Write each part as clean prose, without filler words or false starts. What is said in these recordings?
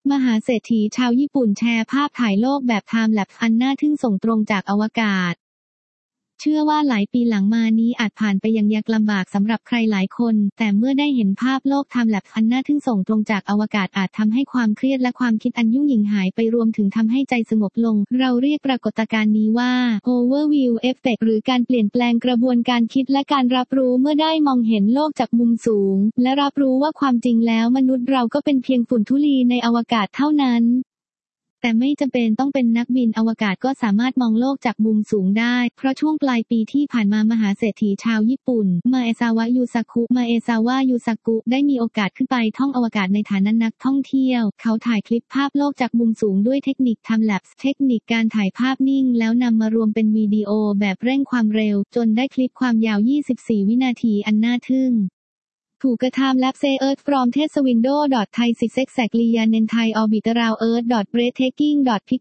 มหาเศรษฐีชาวญี่ปุ่นแชร์ภาพถ่ายโลกแบบไทม์แลปส์อันน่าทึ่งส่งตรงจากอวกาศเชื่อว่าหลายปีหลังมานี้อาจผ่านไปอย่างยากลำบากสำหรับใครหลายคนแต่เมื่อได้เห็นภาพโลกไทม์แลปส์อันน่าทึ่งส่งตรงจากอวกาศอาจทำให้ความเครียดและความคิดอันยุ่งเหยิงหายไปรวมถึงทำให้ใจสงบลงเราเรียกปรากฏการณ์นี้ว่า Overview Effect หรือการเปลี่ยนแปลงกระบวนการคิดและการรับรู้เมื่อได้มองเห็นโลกจากมุมสูงและรับรู้ว่าความจริงแล้วมนุษย์เราก็เป็นเพียงฝุ่นธุลีในอวกาศเท่านั้นแต่ไม่จำเป็นต้องเป็นนักบินอวกาศก็สามารถมองโลกจากมุมสูงได้เพราะช่วงปลายปีที่ผ่านมามหาเศรษฐีชาวญี่ปุ่นมาเอซาวะยูซากุได้มีโอกาสขึ้นไปท่องอวกาศในฐานะนักท่องเที่ยวเขาถ่ายคลิปภาพโลกจากมุมสูงด้วยเทคนิคไทม์แลปส์เทคนิคการถ่ายภาพนิ่งแล้วนำมารวมเป็นวิดีโอแบบเร่งความเร็วจนได้คลิปความยาว24 วินาทีอันน่าทึ่งถูกกระทำ Lapse Earth from Test Window Thai Six Exactly Yanen Thai Orbit Around Earth Breathtaking Pic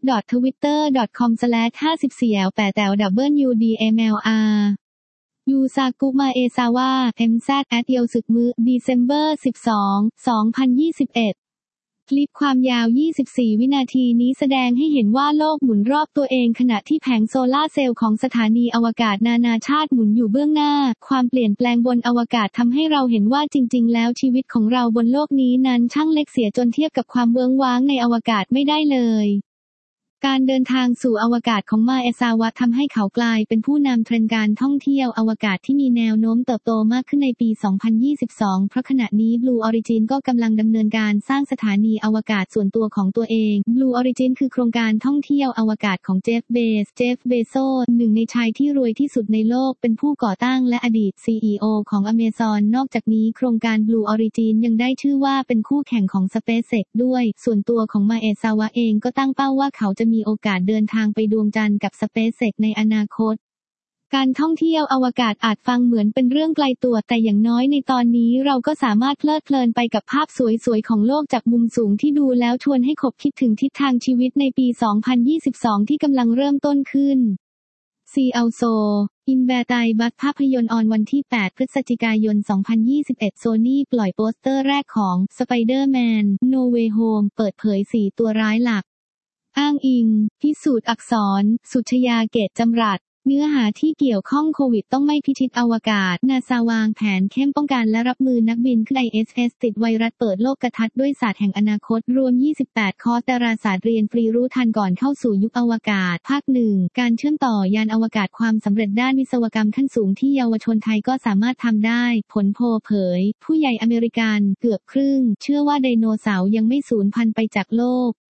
Twitter.com/54L8LWDMLR ยูซากุมาเอซาวะ MZ at เอียวสึกมือ December 12, 2021คลิปความยาว24 วินาทีนี้แสดงให้เห็นว่าโลกหมุนรอบตัวเองขณะที่แผงโซลาร์เซลล์ของสถานีอวกาศนานาชาติหมุนอยู่เบื้องหน้าความเปลี่ยนแปลงบนอวกาศทำให้เราเห็นว่าจริงๆแล้วชีวิตของเราบนโลกนี้นั้นช่างเล็กเสียจนเทียบกับความเวิ้งว้างในอวกาศไม่ได้เลยการเดินทางสู่อวกาศของมาเอซาวะทำให้เขากลายเป็นผู้นำเทรนด์การท่องเที่ยวอวกาศที่มีแนวโน้มเติบโตมากขึ้นในปี 2022 เพราะขณะนี้ Blue Origin ก็กำลังดำเนินการสร้างสถานีอวกาศส่วนตัวของตัวเอง Blue Origin คือโครงการท่องเที่ยวอวกาศของเจฟเบโซหนึ่งในชายที่รวยที่สุดในโลกเป็นผู้ก่อตั้งและอดีต CEO ของ Amazon นอกจากนี้โครงการ Blue Origin ยังได้ชื่อว่าเป็นคู่แข่งของ SpaceX ด้วยส่วนตัวของมาเอซาวะเองก็ตั้งเป้าว่าเขาจะมีโอกาสเดินทางไปดวงจันทร์กับ SpaceX ในอนาคตการท่องเที่ยวอวกาศอาจฟังเหมือนเป็นเรื่องไกลตัวแต่อย่างน้อยในตอนนี้เราก็สามารถเพลิดเพลินไปกับภาพสวยๆของโลกจากมุมสูงที่ดูแล้วชวนให้ขบคิดถึงทิศทางชีวิตในปี 2022 ที่กำลังเริ่มต้นขึ้นซีอัลโซอินแบร์ไตบัสภาพยนตร์ออนวันที่ 8 พฤศจิกายน 2021 โซนี่ปล่อยโปสเตอร์แรกของ Spider-Man No Way Home เปิดเผย 4 ตัวร้ายหลักอ้างอิงพิสูจน์อักษรสุชยาเกตจำรัดเนื้อหาที่เกี่ยวข้องโควิดต้องไม่พิชิตอวกาศนาซาวางแผนเข้มป้องกันและรับมือนักบินขึ้น ISS ติดไวรัสเปิดโลกทัศน์ด้วยศาสตร์แห่งอนาคตรวม28คอร์สดาราศาสตร์เรียนฟรีรู้ทันก่อนเข้าสู่ยุคอวกาศภาค1การเชื่อมต่อยานอวกาศความสำเร็จด้านวิศวกรรมขั้นสูงที่เยาวชนไทยก็สามารถทำได้ผลโพลเผยผู้ใหญ่อเมริกันเกือบครึ่งเชื่อว่าไดโนเสาร์ยังไม่สูญพันธุ์ไปจากโลก